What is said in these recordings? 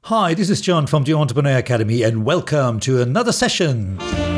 Hi, this is John from the Entrepreneur Academy, and welcome to another session.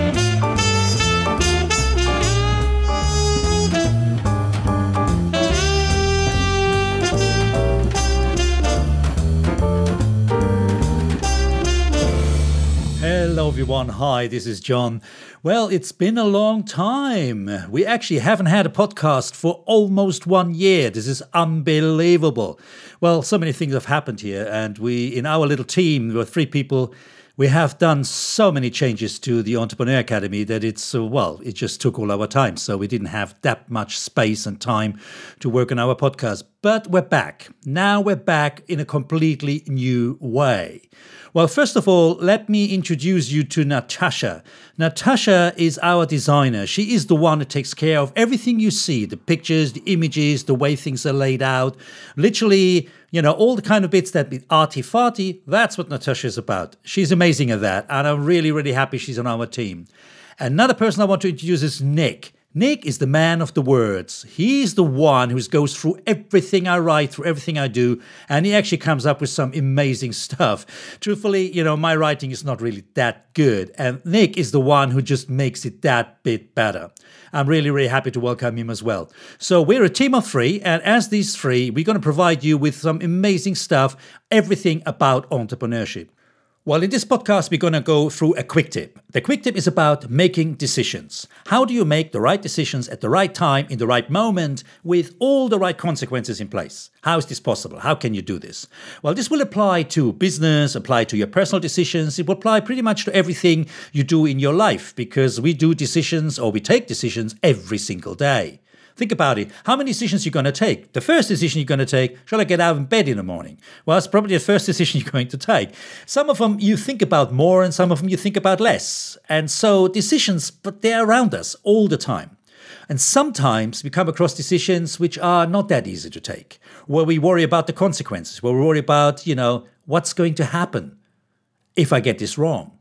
Hello everyone, hi, this is John. Well, it's been a long time. We actually haven't had a podcast for almost 1 year. This is unbelievable. Well, so many things have happened here, and in our little team, there were 3 people. We have done so many changes to the Entrepreneur Academy that it just took all our time. So we didn't have that much space and time to work on our podcast. But we're back. Now we're back in a completely new way. Well, first of all, let me introduce you to Natasha. Natasha is our designer. She is the one that takes care of everything you see, the pictures, the images, the way things are laid out. Literally, all the kind of bits that be arty-farty, that's what Natasha is about. She's amazing at that, and I'm really, really happy she's on our team. Another person I want to introduce is Nick. Nick is the man of the words. He's the one who goes through everything I write, through everything I do, and he actually comes up with some amazing stuff. Truthfully, my writing is not really that good, and Nick is the one who just makes it that bit better. I'm really, really happy to welcome him as well. So we're a team of 3, and as these 3, we're going to provide you with some amazing stuff, everything about entrepreneurship. Well, in this podcast, we're going to go through a quick tip. The quick tip is about making decisions. How do you make the right decisions at the right time, in the right moment, with all the right consequences in place? How is this possible? How can you do this? Well, this will apply to business, apply to your personal decisions. It will apply pretty much to everything you do in your life, because we do decisions, or we take decisions every single day. Think about it. How many decisions are you going to take? The first decision you're going to take, shall I get out of bed in the morning? Well, it's probably the first decision you're going to take. Some of them you think about more, and some of them you think about less. And so decisions, but they're around us all the time. And sometimes we come across decisions which are not that easy to take, where we worry about the consequences, where we worry about, what's going to happen if I get this wrong.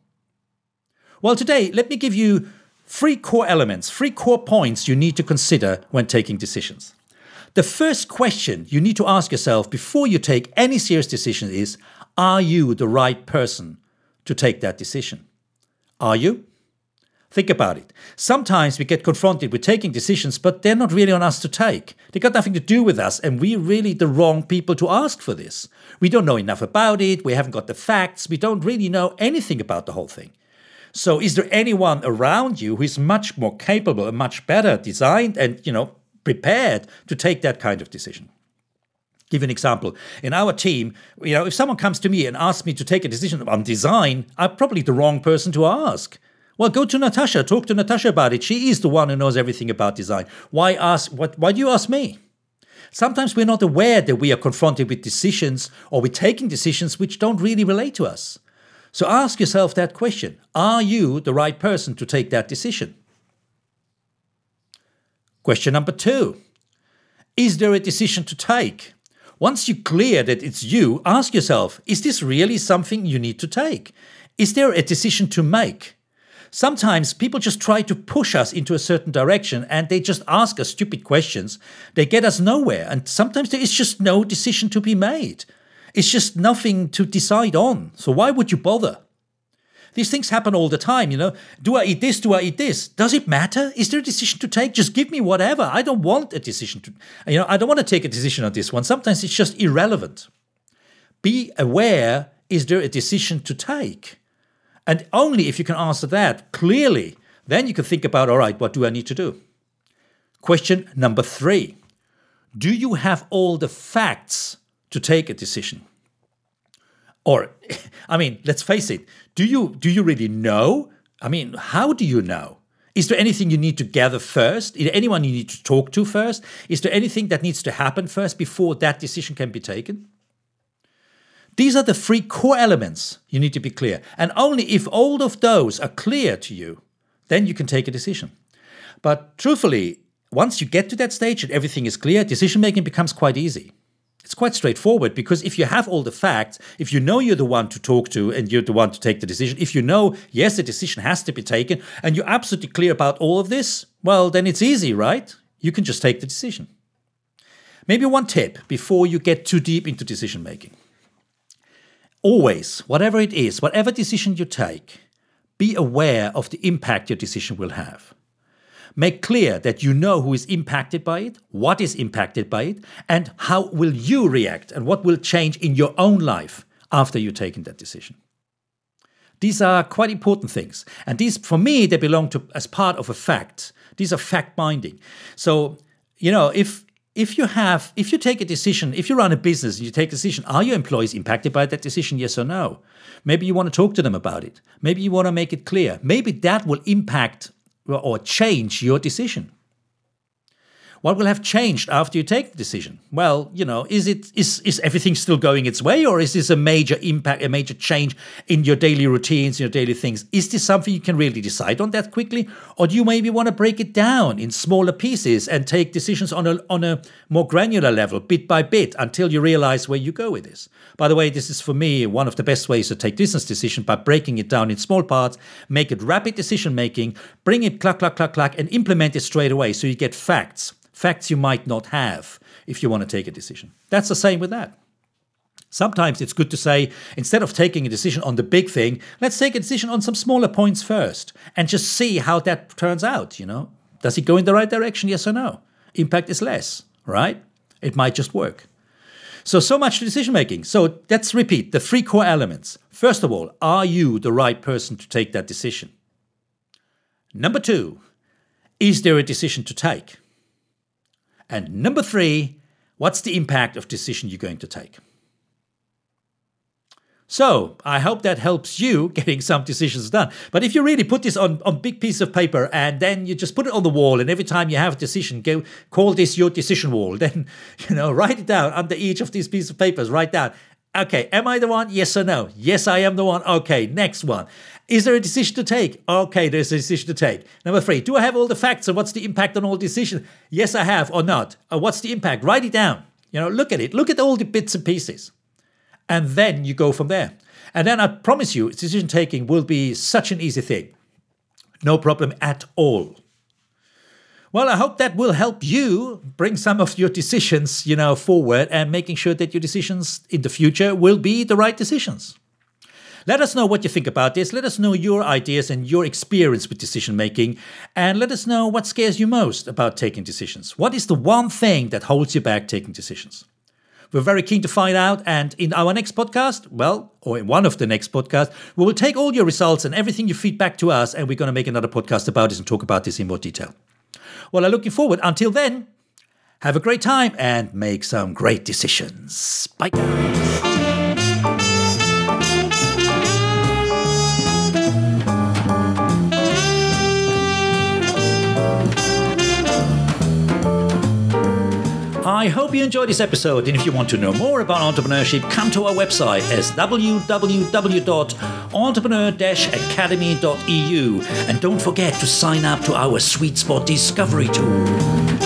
Well, today, let me give you 3 core elements, 3 core points you need to consider when taking decisions. The first question you need to ask yourself before you take any serious decision is, are you the right person to take that decision? Are you? Think about it. Sometimes we get confronted with taking decisions, but they're not really on us to take. They got nothing to do with us, and we're really the wrong people to ask for this. We don't know enough about it, we haven't got the facts, we don't really know anything about the whole thing. So is there anyone around you who is much more capable and much better designed and, prepared to take that kind of decision? Give you an example. In our team, if someone comes to me and asks me to take a decision on design, I'm probably the wrong person to ask. Well, go to Natasha, talk to Natasha about it. She is the one who knows everything about design. Why do you ask me? Sometimes we're not aware that we are confronted with decisions, or we're taking decisions which don't really relate to us. So ask yourself that question. Are you the right person to take that decision? Question number 2. Is there a decision to take? Once you're clear that it's you, ask yourself, is this really something you need to take? Is there a decision to make? Sometimes people just try to push us into a certain direction, and they just ask us stupid questions. They get us nowhere, and sometimes there is just no decision to be made. It's just nothing to decide on. So why would you bother? These things happen all the time, Do I eat this? Do I eat this? Does it matter? Is there a decision to take? Just give me whatever. I don't want a decision to, I don't want to take a decision on this one. Sometimes it's just irrelevant. Be aware, is there a decision to take? And only if you can answer that clearly, then you can think about, all right, what do I need to do? Question number 3. Do you have all the facts to take a decision? Or, let's face it, do you really know? How do you know? Is there anything you need to gather first? Is there anyone you need to talk to first? Is there anything that needs to happen first before that decision can be taken? These are the 3 core elements you need to be clear. And only if all of those are clear to you, then you can take a decision. But truthfully, once you get to that stage and everything is clear, decision-making becomes quite easy. It's quite straightforward, because if you have all the facts, if you know you're the one to talk to and you're the one to take the decision, if you know, yes, the decision has to be taken, and you're absolutely clear about all of this, well, then it's easy, right? You can just take the decision. Maybe one tip before you get too deep into decision making. always, whatever it is, whatever decision you take, be aware of the impact your decision will have. Make clear that you know who is impacted by it, what is impacted by it, and how will you react and what will change in your own life after you've taken that decision. These are quite important things. And these, for me, they belong to as part of a fact. These are fact-binding. So, if you take a decision, if you run a business and you take a decision, are your employees impacted by that decision, yes or no? Maybe you want to talk to them about it. Maybe you want to make it clear. Maybe that will impact or change your decision. What will have changed after you take the decision? Well, is everything still going its way, or is this a major impact, a major change in your daily routines, your daily things? Is this something you can really decide on that quickly, or do you maybe want to break it down in smaller pieces and take decisions on a more granular level, bit by bit, until you realize where you go with this? By the way, this is for me one of the best ways to take business decision, by breaking it down in small parts, make it rapid decision making, bring it clack, and implement it straight away so you get facts. Facts you might not have if you want to take a decision. That's the same with that. Sometimes it's good to say, instead of taking a decision on the big thing, let's take a decision on some smaller points first and just see how that turns out, Does it go in the right direction, yes or no? Impact is less, right? It might just work. So much to decision making. So let's repeat the 3 core elements. First of all, are you the right person to take that decision? Number 2, is there a decision to take? And number 3, what's the impact of decision you're going to take? So I hope that helps you getting some decisions done. But if you really put this on big piece of paper and then you just put it on the wall, and every time you have a decision, call this your decision wall, then, write it down under each of these pieces of papers, write down, okay, am I the one? Yes or no? Yes, I am the one. Okay, next one. Is there a decision to take? Okay, there's a decision to take. Number 3, do I have all the facts and what's the impact on all decisions? Yes, I have, or not. What's the impact? Write it down. Look at it. Look at all the bits and pieces. And then you go from there. And then I promise you, decision taking will be such an easy thing. No problem at all. Well, I hope that will help you bring some of your decisions, forward, and making sure that your decisions in the future will be the right decisions. Let us know what you think about this. Let us know your ideas and your experience with decision making. And let us know what scares you most about taking decisions. What is the one thing that holds you back taking decisions? We're very keen to find out. And in our next podcast, or in one of the next podcasts, we will take all your results and everything you feed back to us. And we're going to make another podcast about this and talk about this in more detail. Well, I'm looking forward. Until then, have a great time and make some great decisions. Bye. I hope you enjoyed this episode, and if you want to know more about entrepreneurship, come to our website as www.entrepreneur-academy.eu, and don't forget to sign up to our Sweet Spot Discovery Tool.